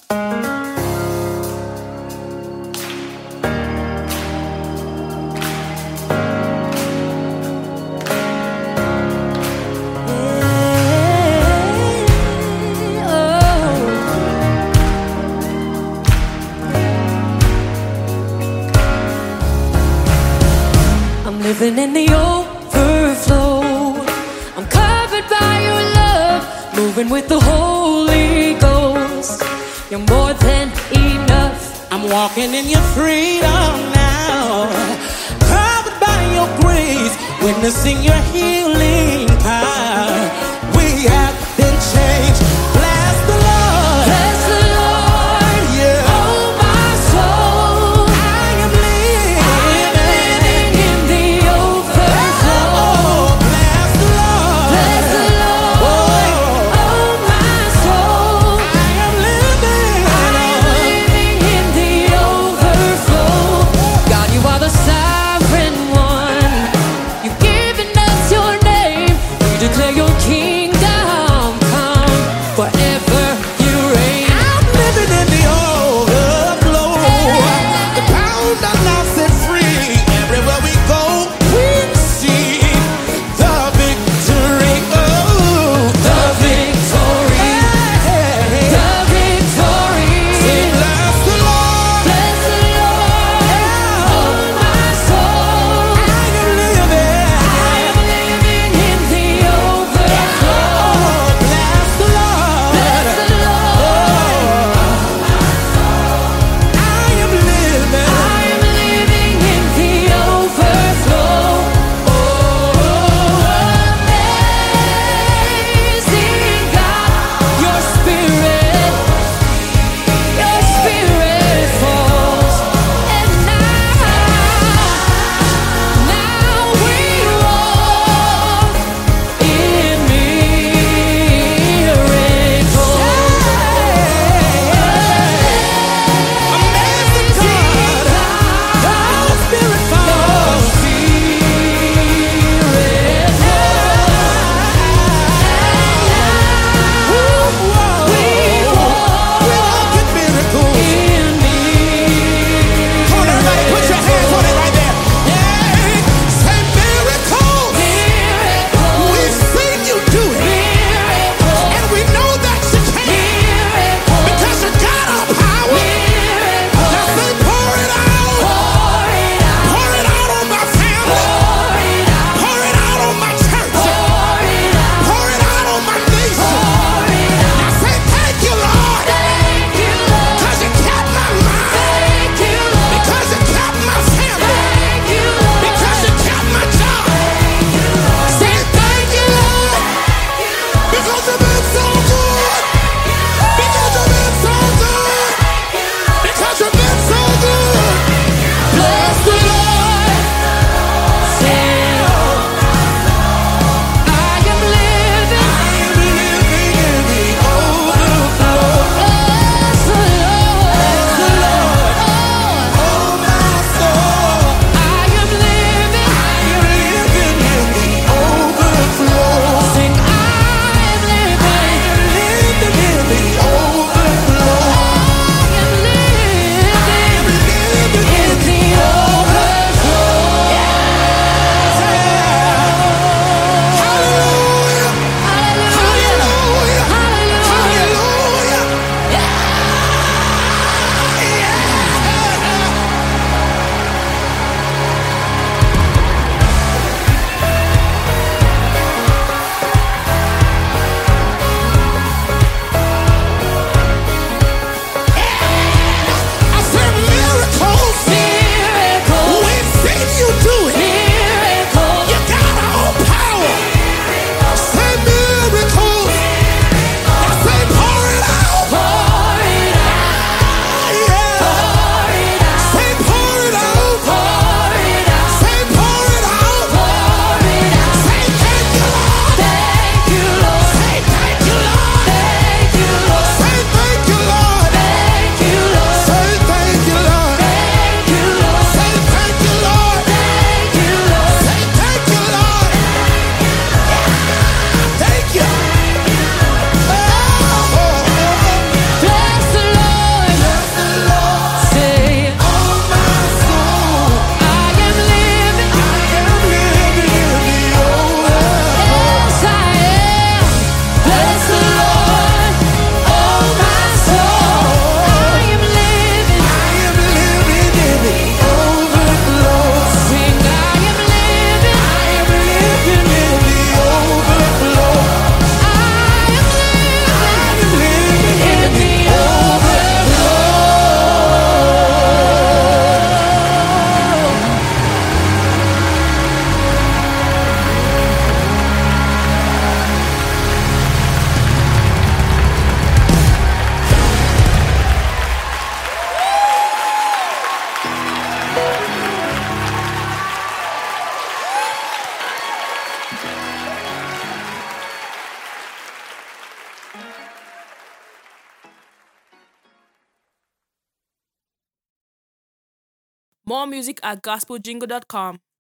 I'm living in the overflow. I'm covered by your love, moving with the Holy Ghost. You're more than enough. I'm walking in your freedom now, covered by your grace, witnessing your healing power. We have been changed. Bless the Lord. Bless the Lord, Yeah. oh my soul. I am living. I'm living in the overflow. Oh, bless the Lord. Bless the Lord, oh my soul. I am living. I'm living in the overflow. God, you are the sovereign one. You've given us your name. More music at gospeljingle.com.